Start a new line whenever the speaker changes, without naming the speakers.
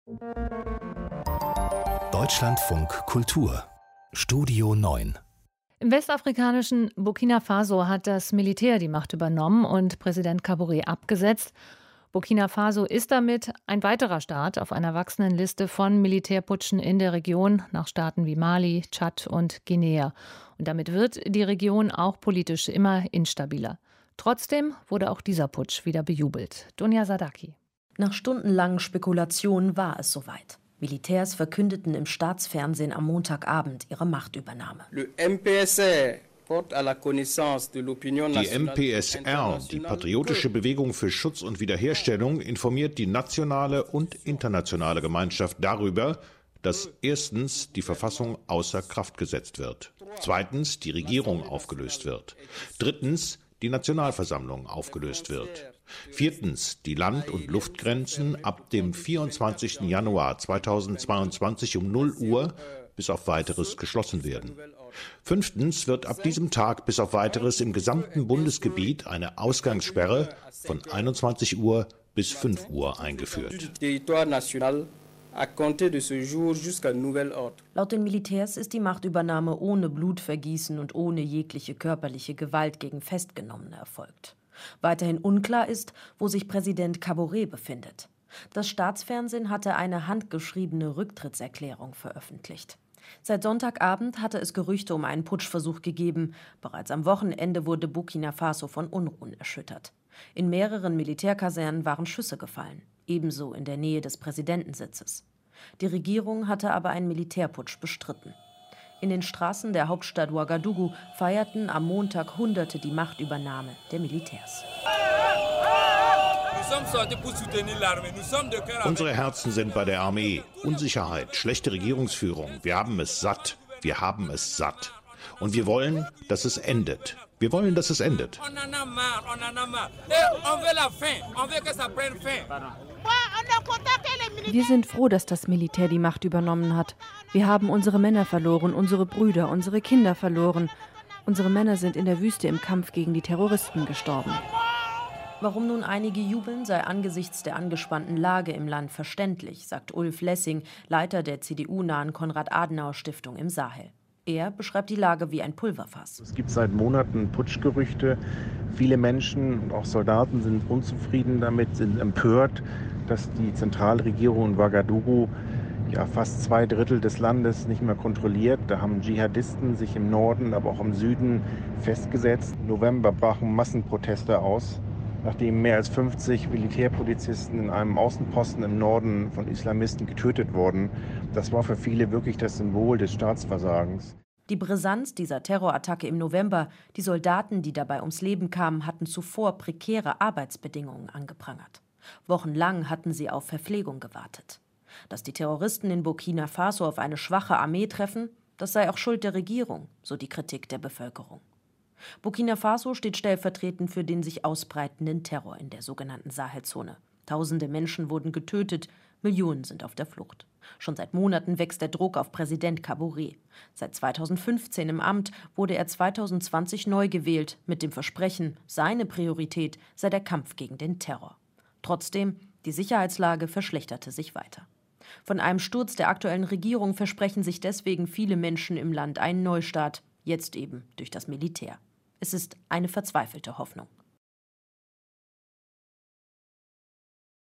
Deutschlandfunk Kultur Studio 9.
Im westafrikanischen Burkina Faso hat das Militär die Macht übernommen und Präsident Kaboré abgesetzt. Burkina Faso ist damit ein weiterer Staat auf einer wachsenden Liste von Militärputschen in der Region nach Staaten wie Mali, Tschad und Guinea. Und damit wird die Region auch politisch immer instabiler. Trotzdem wurde auch dieser Putsch wieder bejubelt. Dunja Sadaki.
Nach stundenlangen Spekulationen war es soweit. Militärs verkündeten im Staatsfernsehen am Montagabend ihre Machtübernahme.
Die MPSR, die Patriotische Bewegung für Schutz und Wiederherstellung, informiert die nationale und internationale Gemeinschaft darüber, dass erstens die Verfassung außer Kraft gesetzt wird, zweitens die Regierung aufgelöst wird, drittens die Nationalversammlung aufgelöst wird, viertens die Land- und Luftgrenzen ab dem 24. Januar 2022 um 0 Uhr bis auf Weiteres geschlossen werden. Fünftens wird ab diesem Tag bis auf Weiteres im gesamten Bundesgebiet eine Ausgangssperre von 21 Uhr bis 5 Uhr eingeführt.
Laut den Militärs ist die Machtübernahme ohne Blutvergießen und ohne jegliche körperliche Gewalt gegen Festgenommene erfolgt. Weiterhin unklar ist, wo sich Präsident Kaboré befindet. Das Staatsfernsehen hatte eine handgeschriebene Rücktrittserklärung veröffentlicht. Seit Sonntagabend hatte es Gerüchte um einen Putschversuch gegeben. Bereits am Wochenende wurde Burkina Faso von Unruhen erschüttert. In mehreren Militärkasernen waren Schüsse gefallen, ebenso in der Nähe des Präsidentensitzes. Die Regierung hatte aber einen Militärputsch bestritten. In den Straßen der Hauptstadt Ouagadougou feierten am Montag Hunderte die Machtübernahme der Militärs.
Unsere Herzen sind bei der Armee. Unsicherheit, schlechte Regierungsführung. Wir haben es satt. Wir haben es satt. Und wir wollen, dass es endet. Wir wollen, dass es endet.
Wir sind froh, dass das Militär die Macht übernommen hat. Wir haben unsere Männer verloren, unsere Brüder, unsere Kinder verloren. Unsere Männer sind in der Wüste im Kampf gegen die Terroristen gestorben.
Warum nun einige jubeln, sei angesichts der angespannten Lage im Land verständlich, sagt Ulf Lessing, Leiter der CDU-nahen Konrad-Adenauer-Stiftung im Sahel. Er beschreibt die Lage wie ein Pulverfass.
Es gibt seit Monaten Putschgerüchte. Viele Menschen und auch Soldaten sind unzufrieden damit, sind empört, dass die Zentralregierung in Ouagadougou fast 2/3 des Landes nicht mehr kontrolliert. Da haben Dschihadisten sich im Norden, aber auch im Süden festgesetzt. Im November brachen Massenproteste aus, nachdem mehr als 50 Militärpolizisten in einem Außenposten im Norden von Islamisten getötet wurden. Das war für viele wirklich das Symbol des Staatsversagens.
Die Brisanz dieser Terrorattacke im November, die Soldaten, die dabei ums Leben kamen, hatten zuvor prekäre Arbeitsbedingungen angeprangert. Wochenlang hatten sie auf Verpflegung gewartet. Dass die Terroristen in Burkina Faso auf eine schwache Armee treffen, das sei auch Schuld der Regierung, so die Kritik der Bevölkerung. Burkina Faso steht stellvertretend für den sich ausbreitenden Terror in der sogenannten Sahelzone. Tausende Menschen wurden getötet, Millionen sind auf der Flucht. Schon seit Monaten wächst der Druck auf Präsident Kaboré. Seit 2015 im Amt wurde er 2020 neu gewählt, mit dem Versprechen, seine Priorität sei der Kampf gegen den Terror. Trotzdem, die Sicherheitslage verschlechterte sich weiter. Von einem Sturz der aktuellen Regierung versprechen sich deswegen viele Menschen im Land einen Neustart, jetzt eben durch das Militär. Es ist eine verzweifelte Hoffnung.